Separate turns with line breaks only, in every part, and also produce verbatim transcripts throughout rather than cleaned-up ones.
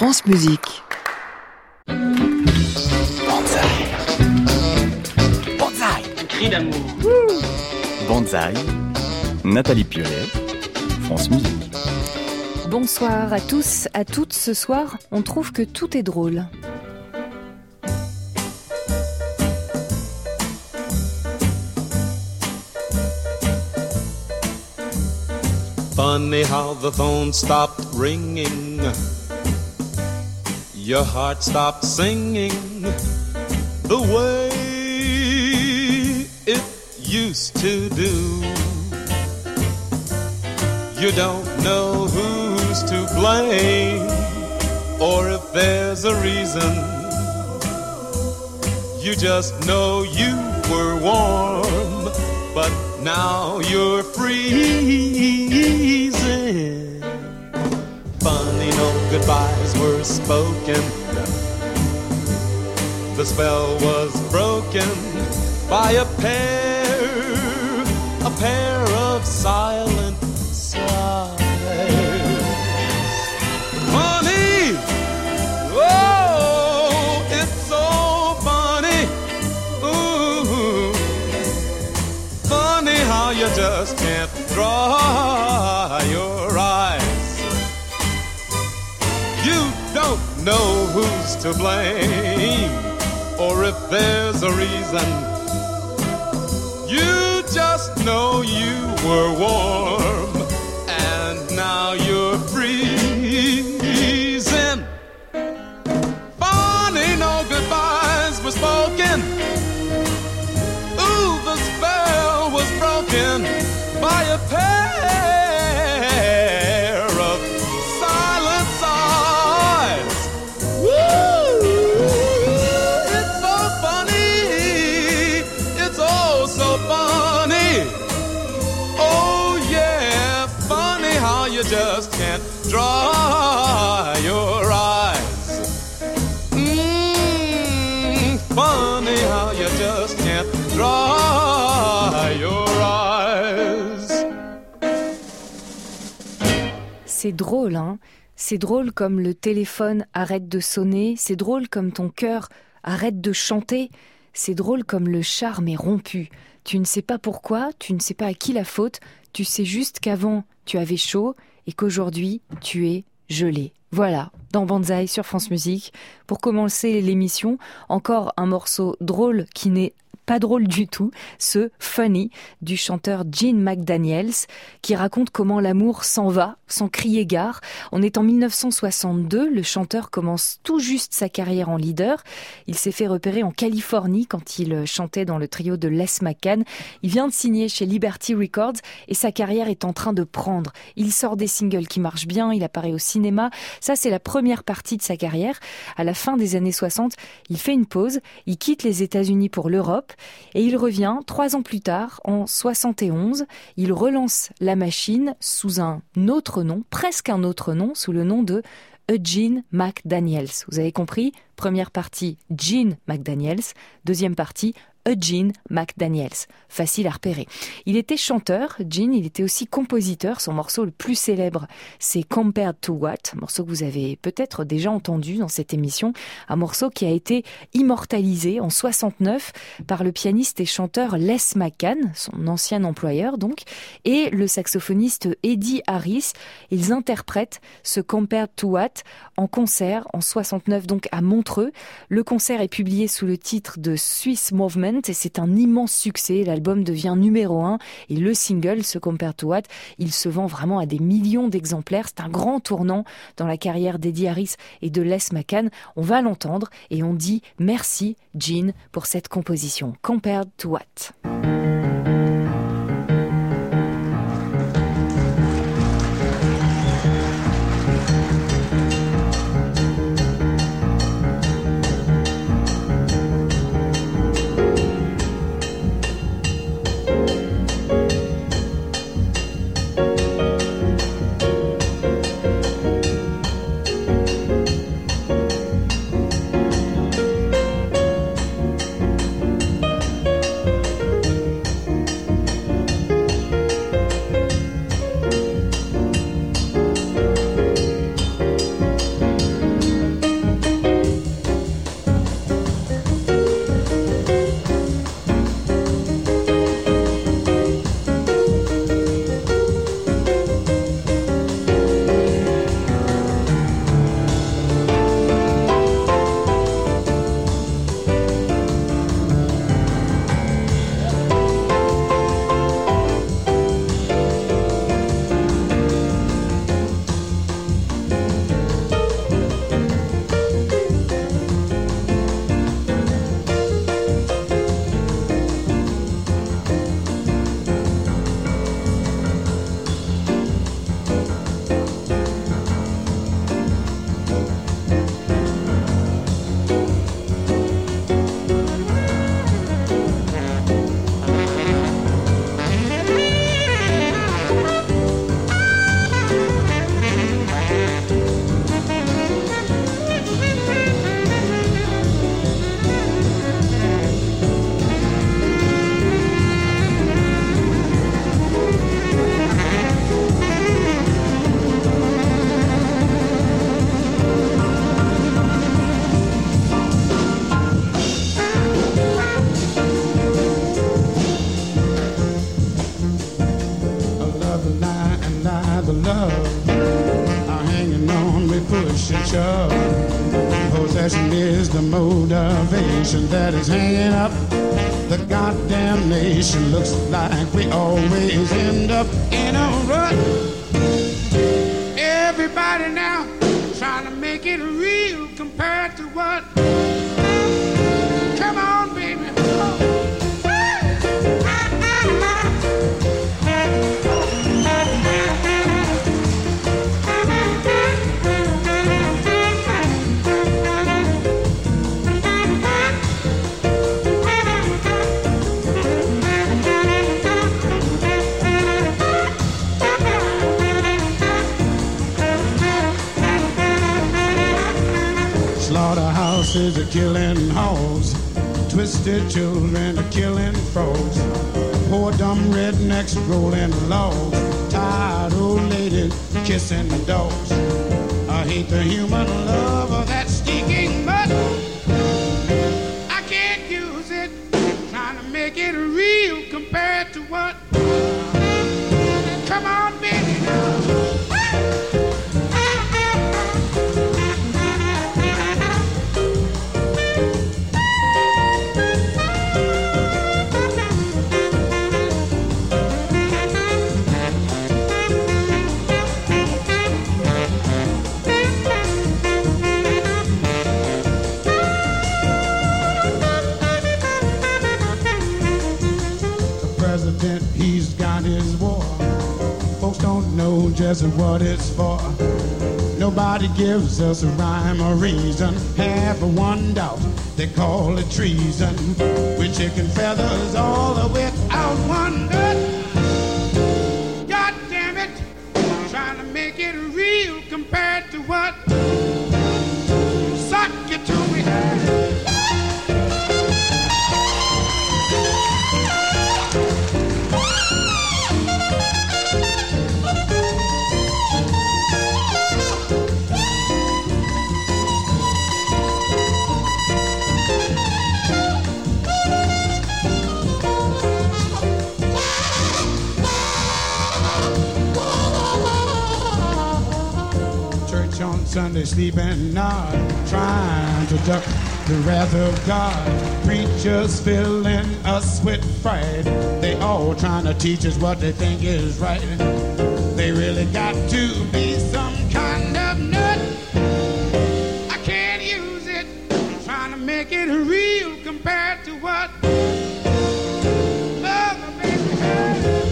France Musique.
Banzai. Banzai.
Un cri d'amour.
Banzai. Nathalie Piollet, France Musique.
Bonsoir à tous, à toutes. Ce soir, on trouve que tout est drôle.
Funny how the phone stopped ringing, your heart stopped singing the way it used to do. You don't know who's to blame or if there's a reason. You just know you were warm, but now you're freezing. Funny, no goodbyes were spoken. The spell was broken by a pair, a pair of silent sighs. Funny, oh, it's so funny. Ooh. Funny how you just can't dry your eyes. You don't know who's to blame or if there's a reason. You just know you were warm and now you're freezing. Funny, no goodbyes were spoken. Ooh, the spell was broken by a pair of silent sighs. Woo! It's so funny. It's oh so funny. Oh yeah, funny how you just can't dry your eyes. Mmm, funny how you just can't dry your eyes.
C'est drôle, hein ? C'est drôle comme le téléphone arrête de sonner, c'est drôle comme ton cœur arrête de chanter, c'est drôle comme le charme est rompu. Tu ne sais pas pourquoi, tu ne sais pas à qui la faute, tu sais juste qu'avant tu avais chaud et qu'aujourd'hui tu es gelé. Voilà, dans Banzai sur France Musique, pour commencer l'émission, encore un morceau drôle qui n'est pas drôle du tout, ce Funny du chanteur Gene McDaniels qui raconte comment l'amour s'en va sans crier gare. On est en dix-neuf cent soixante-deux, le chanteur commence tout juste sa carrière en leader. Il s'est fait repérer en Californie quand il chantait dans le trio de Les McCann. Il vient de signer chez Liberty Records et sa carrière est en train de prendre. Il sort des singles qui marchent bien, il apparaît au cinéma. Ça, c'est la première partie de sa carrière. À la fin des années soixante, il fait une pause, il quitte les États-Unis pour l'Europe et il revient trois ans plus tard, en soixante et onze. Il relance la machine sous un autre nom, presque un autre nom, sous le nom de Gene McDaniels. Vous avez compris ? Première partie, Gene McDaniels. Deuxième partie, Gene McDaniels. Facile à repérer. Il était chanteur, Gene, il était aussi compositeur. Son morceau le plus célèbre, c'est Compared to What, un morceau que vous avez peut-être déjà entendu dans cette émission, un morceau qui a été immortalisé en soixante-neuf par le pianiste et chanteur Les McCann, son ancien employeur donc, et le saxophoniste Eddie Harris. Ils interprètent ce Compared to What en concert en soixante-neuf, donc à Montreux. Le concert est publié sous le titre de Swiss Movement et c'est un immense succès. L'album devient numéro un et le single, ce Compared to What, il se vend vraiment à des millions d'exemplaires. C'est un grand tournant dans la carrière d'Eddie Harris et de Les McCann. On va l'entendre et on dit merci Gene pour cette composition. Compared to What.
nature. Possession is the motivation that is hanging up the goddamn nation. Looks like we always end up in a rut. Everybody now trying to make it real compared to what? Come on, baby. Slaughterhouses are killing hogs, twisted children are killing frogs, poor dumb rednecks rolling logs, tired old ladies kissing dogs. I hate the human love of that stinking mud. I can't use it, trying to make it real compared to what? Come on, baby, now. He's got his war. Folks don't know just what it's for. Nobody gives us a rhyme or reason. Half of one doubt, they call it treason. With chicken feathers all without one nut. God damn it, trying to make it real compared to what? Suck it to me. Sunday sleeping nod, trying to duck the wrath of God. Preachers filling us with fright. They all trying to teach us what they think is right. They really got to be some kind of nut. I can't use it, trying to make it real compared to what? Mother made me hurt.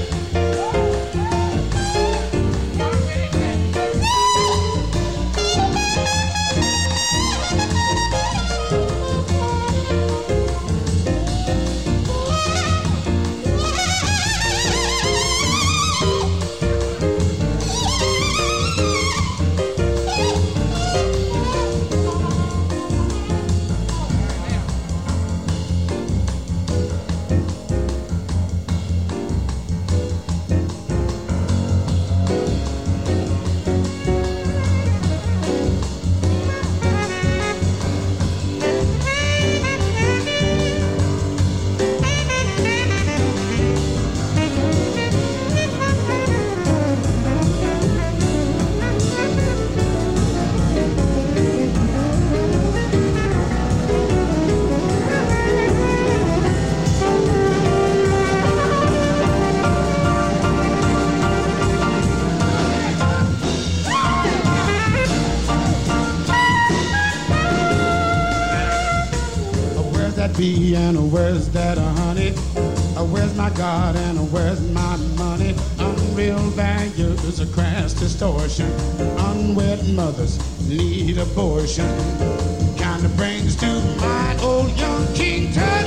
Be and where's that honey? Where's my God and where's my money? Unreal values, a crass distortion. Unwed mothers need abortion. Kinda brings to my old young King Tut.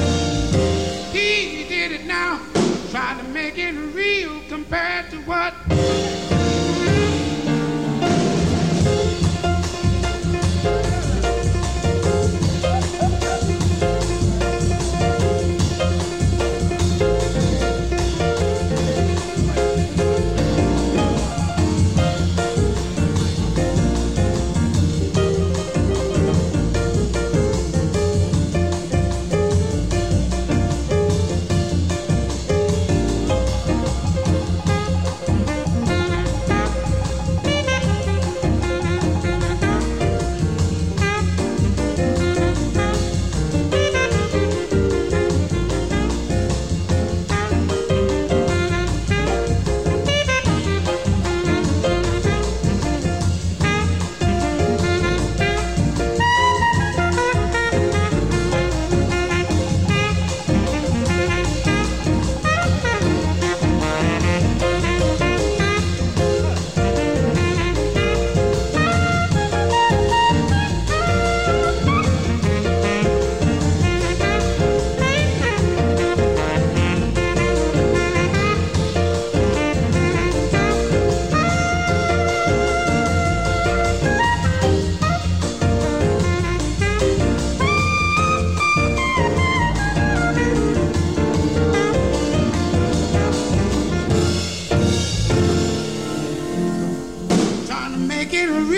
He did it now, trying to make it real compared to what?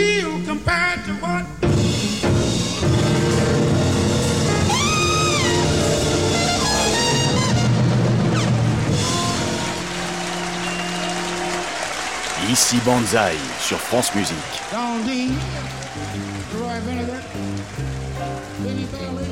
feel compared to what?
Ici Banzai sur France Musique.
Don Dean, Roy Vinegar, Benny Bailey.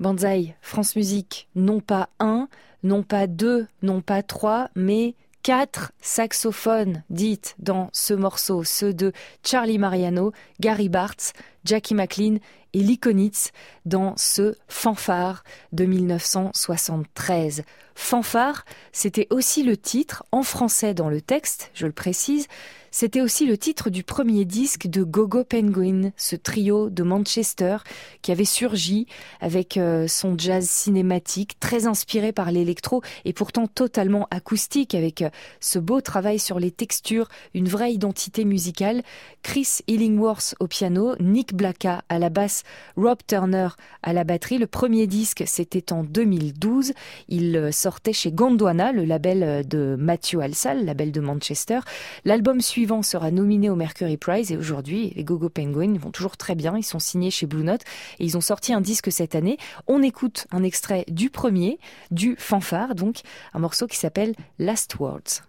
Banzai, France Musique, non pas un, non pas deux, non pas trois, mais quatre saxophones dites dans ce morceau, ceux de Charlie Mariano, Gary Bartz, Jackie McLean et Lee Konitz dans ce Fanfare de dix-neuf cent soixante-treize. Fanfare, c'était aussi le titre, en français dans le texte, je le précise, c'était aussi le titre du premier disque de Go-Go Penguin, ce trio de Manchester qui avait surgi avec euh, son jazz cinématique, très inspiré par l'électro et pourtant totalement acoustique, avec euh, ce beau travail sur les textures, une vraie identité musicale. Chris Illingworth au piano, Nick Blacka à la basse, Rob Turner à la batterie. Le premier disque, c'était en deux mille douze. Il sortait chez Gondwana, le label de Matthew Halsall, label de Manchester. L'album suivant sera nominé au Mercury Prize et aujourd'hui, les Go-Go Penguin vont toujours très bien. Ils sont signés chez Blue Note et ils ont sorti un disque cette année. On écoute un extrait du premier, du Fanfare, donc un morceau qui s'appelle Last Words.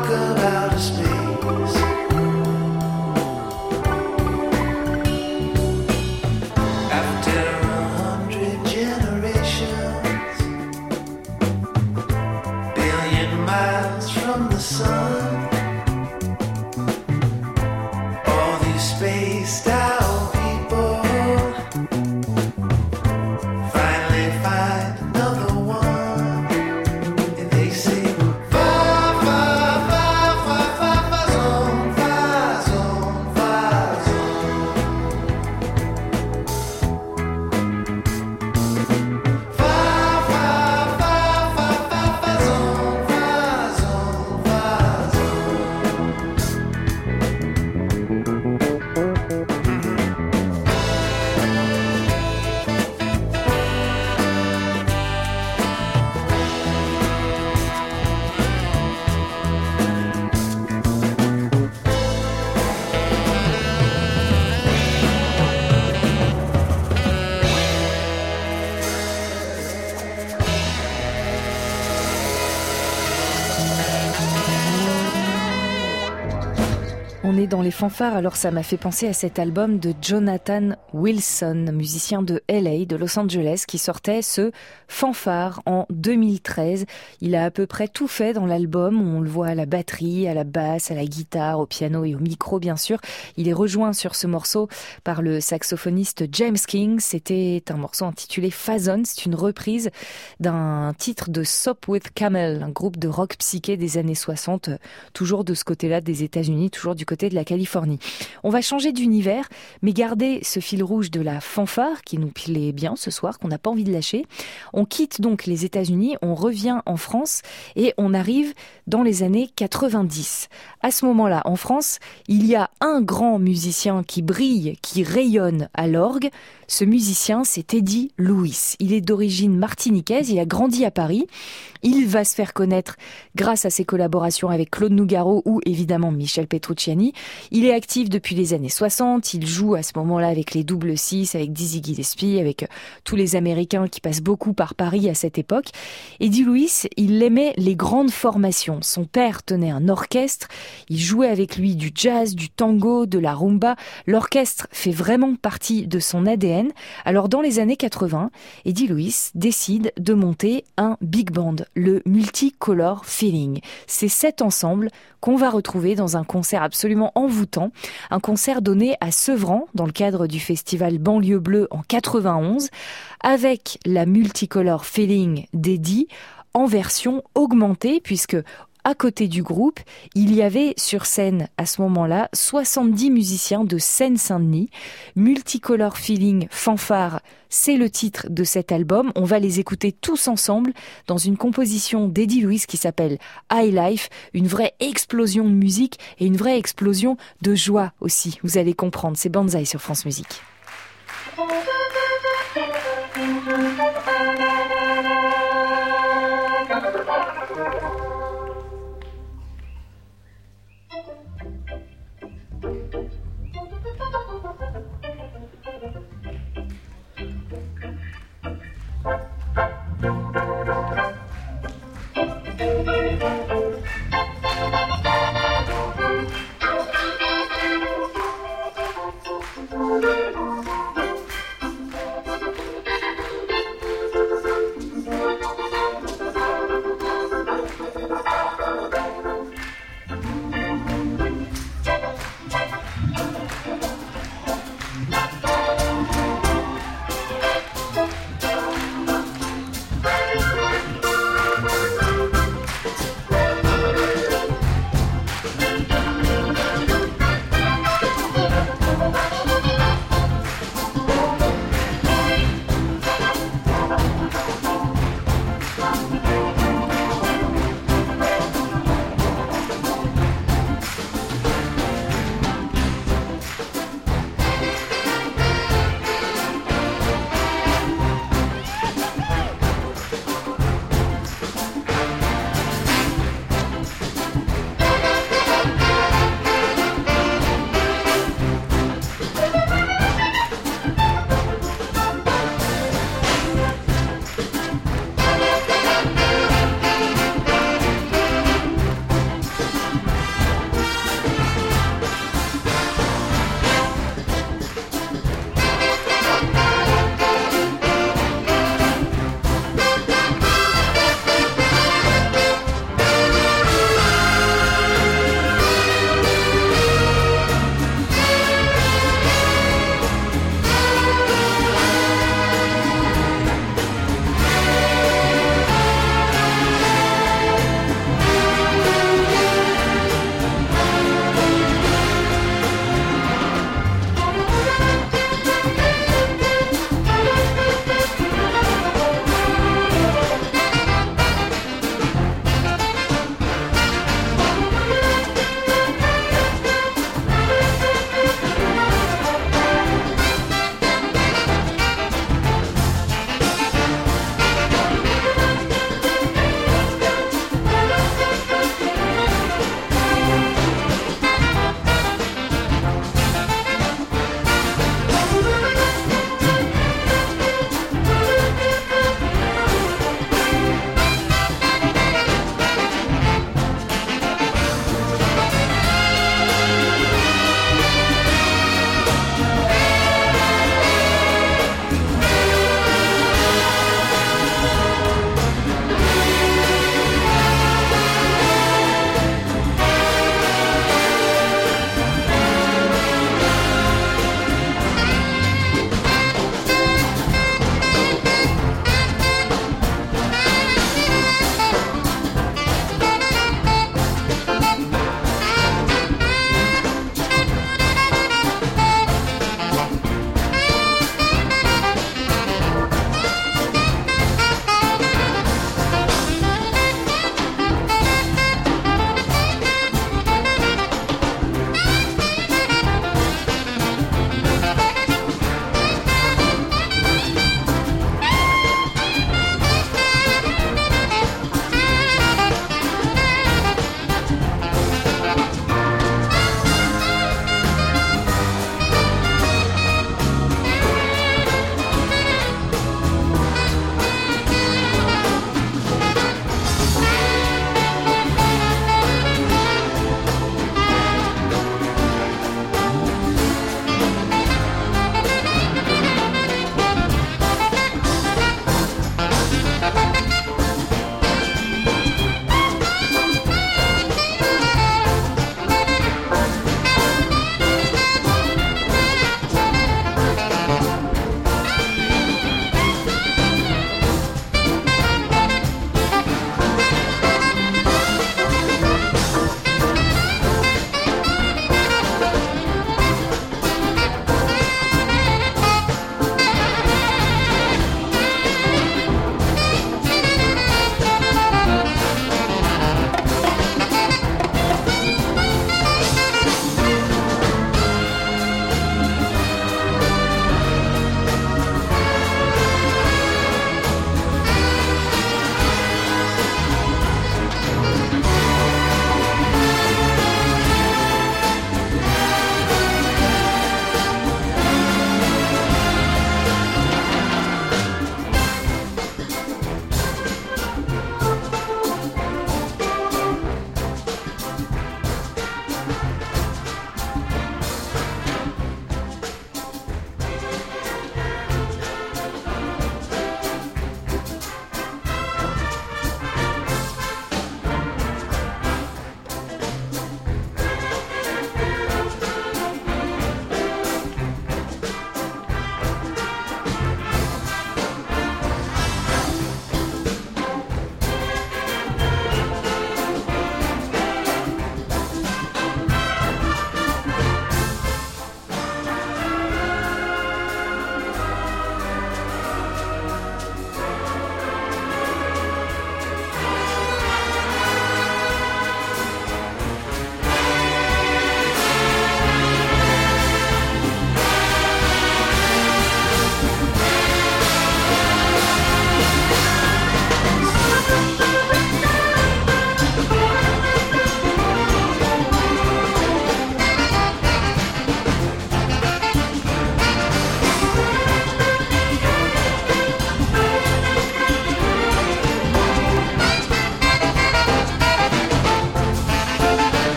talk about a space. After a hundred generations, billion miles from the sun, all these spaced out people finally find another one, and they say far, far, far, far, far, far zone, far zone, far zone. Far, far, far, far, far, far zone, far zone, far zone.
On est dans les fanfares, alors ça m'a fait penser à cet album de Jonathan Wilson, musicien de L A, de Los Angeles, qui sortait ce fanfare en deux mille treize. Il a à peu près tout fait dans l'album, on le voit à la batterie, à la basse, à la guitare, au piano et au micro bien sûr. Il est rejoint sur ce morceau par le saxophoniste James King. C'était un morceau intitulé Phazon, c'est une reprise d'un titre de Sop with Camel, un groupe de rock psyché des années soixante, toujours de ce côté-là des États-Unis, toujours du côté de la Californie. On va changer d'univers, mais garder ce fil rouge de la fanfare qui nous plaît bien ce soir, qu'on n'a pas envie de lâcher. On quitte donc les États-Unis, on revient en France et on arrive dans les années quatre-vingt-dix. À ce moment-là, en France, il y a un grand musicien qui brille, qui rayonne à l'orgue. Ce musicien, c'est Eddie Lewis. Il est d'origine martiniquaise, il a grandi à Paris. Il va se faire connaître grâce à ses collaborations avec Claude Nougaro ou évidemment Michel Petrucciani. Il est actif depuis les années soixante, il joue à ce moment-là avec les Double Six, avec Dizzy Gillespie, avec tous les Américains qui passent beaucoup par Paris à cette époque. Eddie Lewis, il aimait les grandes formations. Son père tenait un orchestre, il jouait avec lui du jazz, du tango, de la rumba. L'orchestre fait vraiment partie de son A D N. Alors dans les années quatre-vingts, Eddie Lewis décide de monter un big band, le Multicolor Feeling. C'est cet ensemble qu'on va retrouver dans un concert absolument envoûtant, un concert donné à Sevran dans le cadre du festival Banlieue Bleue en quatre-vingt-onze, avec la Multicolor Feeling d'Eddie en version augmentée, puisque à côté du groupe, il y avait sur scène à ce moment-là soixante-dix musiciens de Seine-Saint-Denis. Multicolor Feeling Fanfare, c'est le titre de cet album. On va les écouter tous ensemble dans une composition d'Eddie Lewis qui s'appelle High Life, une vraie explosion de musique et une vraie explosion de joie aussi. Vous allez comprendre, c'est Banzai sur France Musique.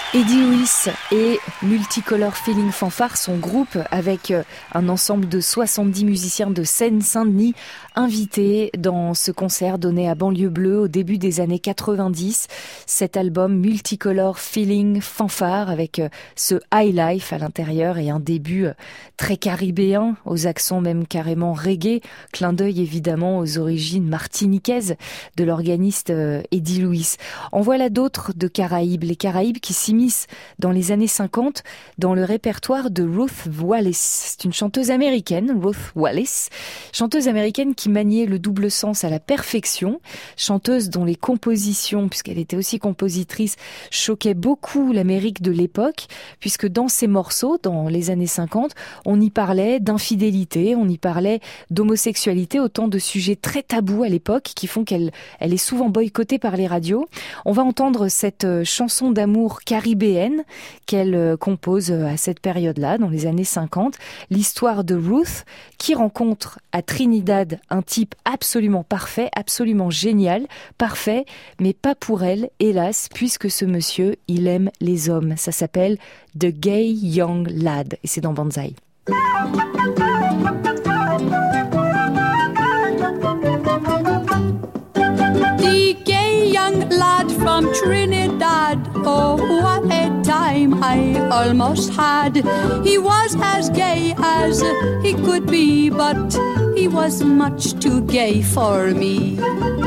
Eddie Lewis et Multicolor Feeling Fanfare, son groupe avec un ensemble de soixante-dix musiciens de Seine-Saint-Denis invités dans ce concert donné à Banlieue Bleue au début des années quatre-vingt-dix. Cet album Multicolor Feeling Fanfare avec ce high life à l'intérieur et un début très caribéen aux accents même carrément reggae. Clin d'œil évidemment aux origines martiniquaises de l'organiste Eddie Lewis. En voilà d'autres de Caraïbes, les Caraïbes qui s'immiscent dans les années cinquante dans le répertoire de Ruth Wallis. C'est une chanteuse américaine, Ruth Wallis, chanteuse américaine qui maniait le double sens à la perfection, chanteuse dont les compositions, puisqu'elle était aussi compositrice, choquaient beaucoup l'Amérique de l'époque, puisque dans ses morceaux, dans les années cinquante, on y parlait d'infidélité, on y parlait d'homosexualité, autant de sujets très tabous à l'époque qui font qu'elle elle est souvent boycottée par les radios. On va entendre cette chanson d'amour caribéenne qu'elle compose à cette période-là, dans les années cinquante. L'histoire de Ruth qui rencontre à Trinidad un type absolument parfait, absolument génial, parfait, mais pas pour elle, hélas, puisque ce monsieur, il aime les hommes. Ça s'appelle The Gay Young Lad et c'est dans Banzai.
The gay young lad from Trinidad, oh what a time I almost had. He was as gay as he could be, but he was much too gay for me.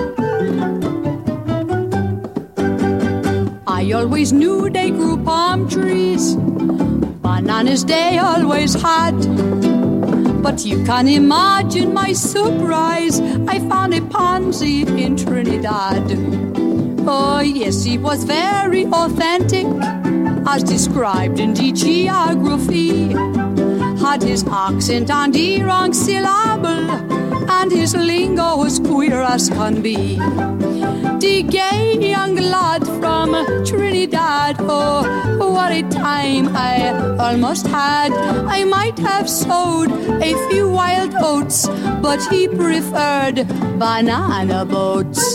I always knew they grew palm trees, bananas they always had. But you can imagine my surprise, I found a pansy in Trinidad. Oh yes, he was very authentic, as described in the geography. Had his accent and the wrong syllable, and his lingo was queer as can be. The gay young lad from Trinidad, oh, what a time I almost had. I might have sowed a few wild oats, but he preferred banana boats.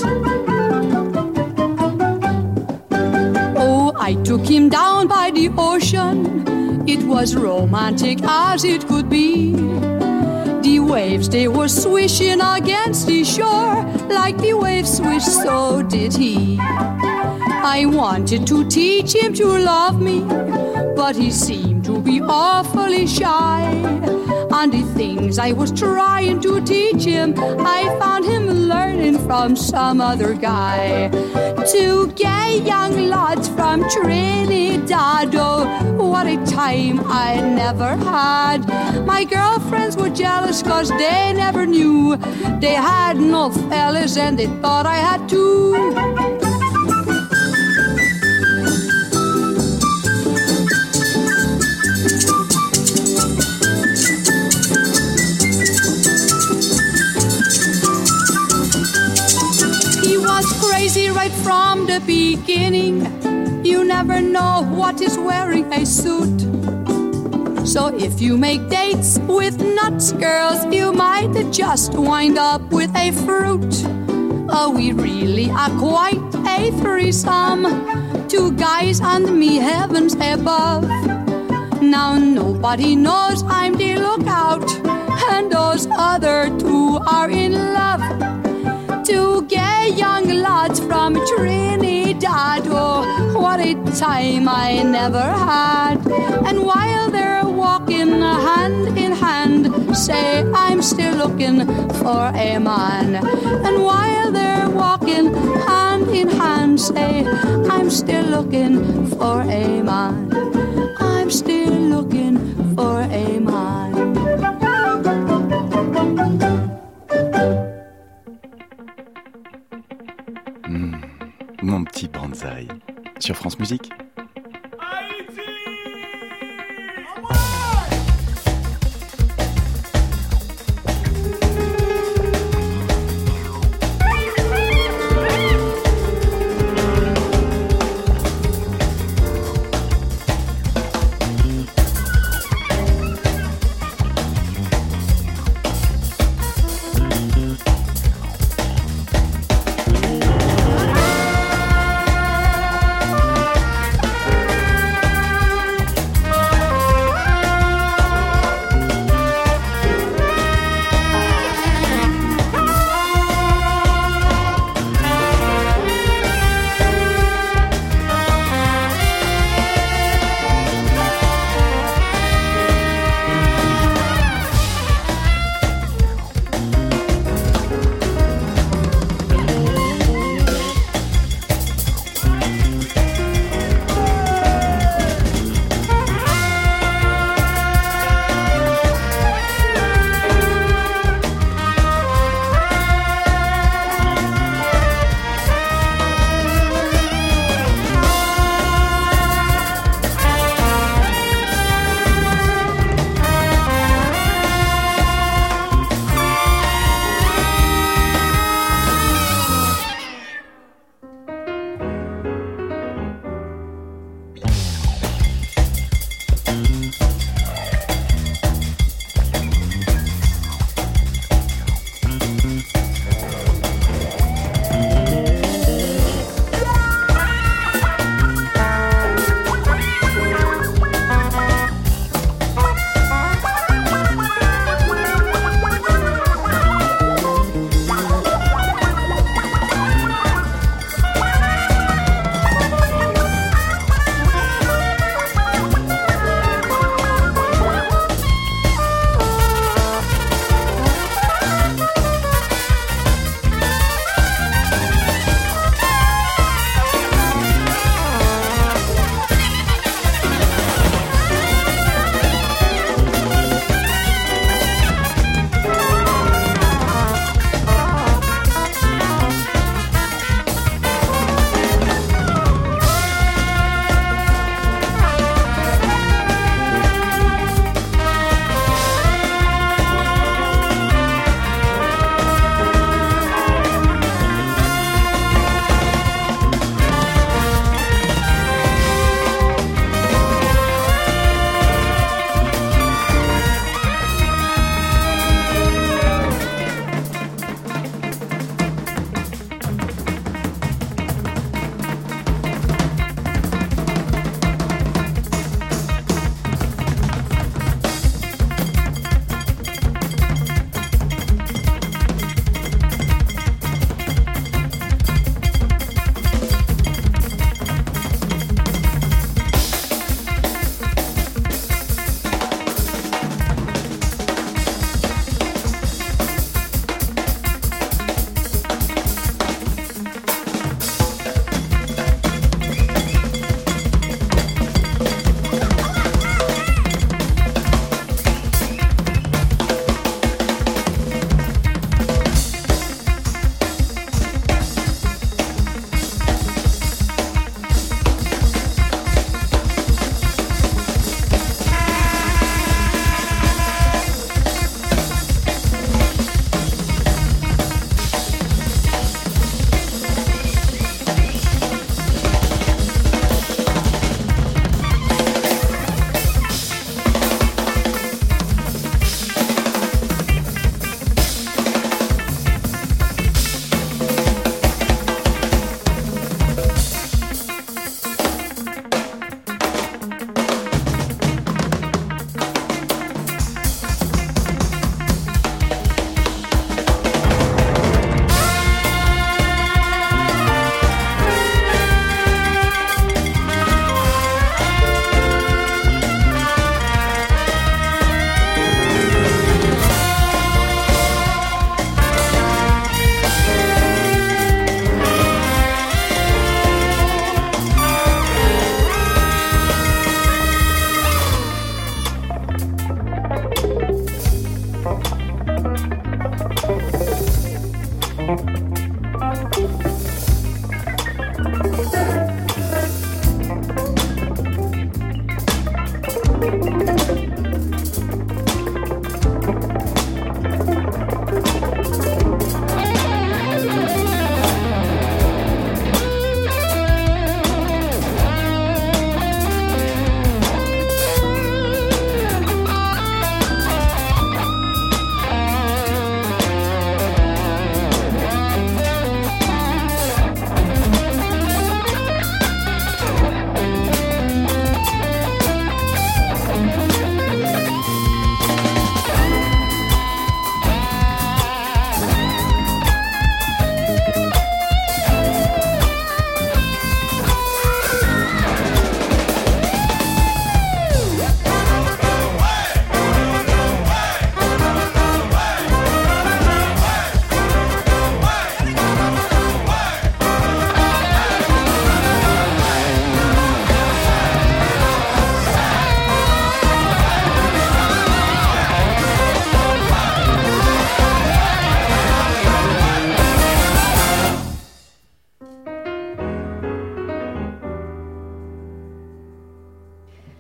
Oh, I took him down by the ocean. It was romantic as it could be. The waves, they were swishing against the shore. Like the waves swish, so did he. I wanted to teach him to love me, but he seemed to be awfully shy. And the things I was trying to teach him, I found him learning from some other guy. Two gay young lads from Trinidad, oh, what a time I never had. My girlfriends were jealous cause they never knew they had no fellas and they thought I had two. Crazy right from the beginning. You never know what is wearing a suit. So if you make dates with nuts, girls, you might just wind up with a fruit. Oh, we really are quite a threesome. Two guys and me, heavens above. Now nobody knows I'm the lookout, and those other two are in love. Two gay young lads from Trinidad, oh, what a time I never had. And while they're walking hand in hand, say I'm still looking for a man. And while they're walking hand in hand, say I'm still looking for a man. I'm still looking for a man.
Mon petit Banzai sur France Musique.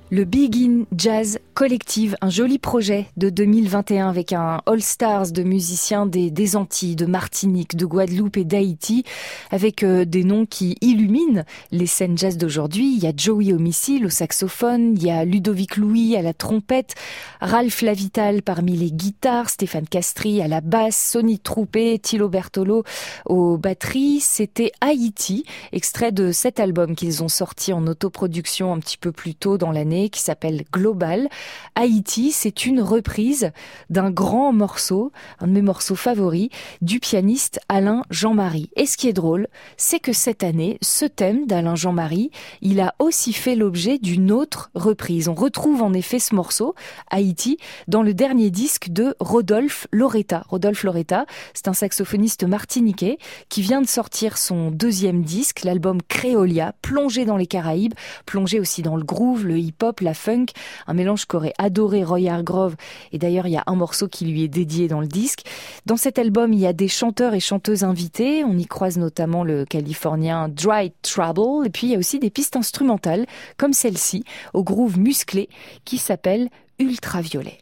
Le Big In Jazz Collective, un joli projet de deux mille vingt et un avec un All-Stars de musiciens des, des Antilles, de Martinique, de Guadeloupe et d'Haïti, avec euh, des noms qui illuminent les scènes jazz d'aujourd'hui. Il y a Joey Homicile au saxophone, il y a Ludovic Louis à la trompette, Ralph Lavital parmi les guitares, Stéphane Castri à la basse, Sonny Troupé, Thilo Bertolo aux batteries. C'était Haïti, extrait de cet album qu'ils ont sorti en autoproduction un petit peu plus tôt dans l'année, qui s'appelle Global. Haïti, c'est une reprise d'un grand morceau, un de mes morceaux favoris, du pianiste Alain Jean-Marie. Et ce qui est drôle, c'est que cette année, ce thème d'Alain Jean-Marie, il a aussi fait l'objet d'une autre reprise. On retrouve en effet ce morceau, Haïti, dans le dernier disque de Rodolphe Loretta. Rodolphe Loretta, c'est un saxophoniste martiniquais qui vient de sortir son deuxième disque, l'album Créolia, plongé dans les Caraïbes, plongé aussi dans le groove, le hip-hop, la funk, un mélange qu'aurait adoré Roy Hargrove, et d'ailleurs il y a un morceau qui lui est dédié dans le disque. Dans cet album, il y a des chanteurs et chanteuses invités, on y croise notamment le californien Dry Trouble, et puis il y a aussi des pistes instrumentales, comme celle-ci, au groove musclé, qui s'appelle Ultraviolet.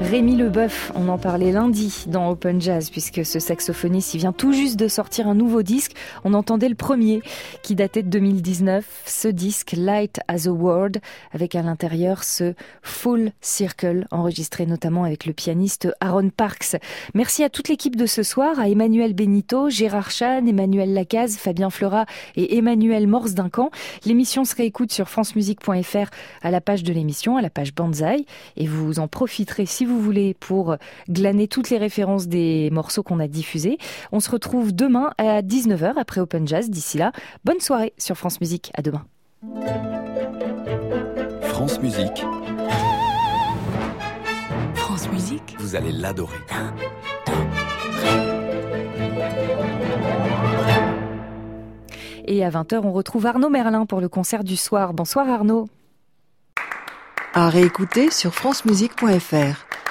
Rémi Leboeuf, on en parlait lundi dans Open Jazz, puisque ce saxophoniste, il vient tout juste de sortir un nouveau disque. On entendait le premier, qui datait de deux mille dix-neuf, ce disque Light as a Word, avec à l'intérieur ce Full Circle, enregistré notamment avec le pianiste Aaron Parks. Merci à toute l'équipe de ce soir, à Emmanuel Benito, Gérard Chan, Emmanuel Lacaze, Fabien Fleurat et Emmanuel Morse-Duncan. L'émission se réécoute sur francemusique point f r à la page de l'émission, à la page Banzai, et vous en profiterez si vous voulez pour glaner toutes les références des morceaux qu'on a diffusés. On se retrouve demain à dix-neuf heures après Open Jazz. D'ici là, bonne soirée sur France Musique. À demain.
France Musique.
France Musique.
Vous allez l'adorer.
Et à vingt heures, on retrouve Arnaud Merlin pour le concert du soir. Bonsoir Arnaud.
À réécouter sur francemusique point f r.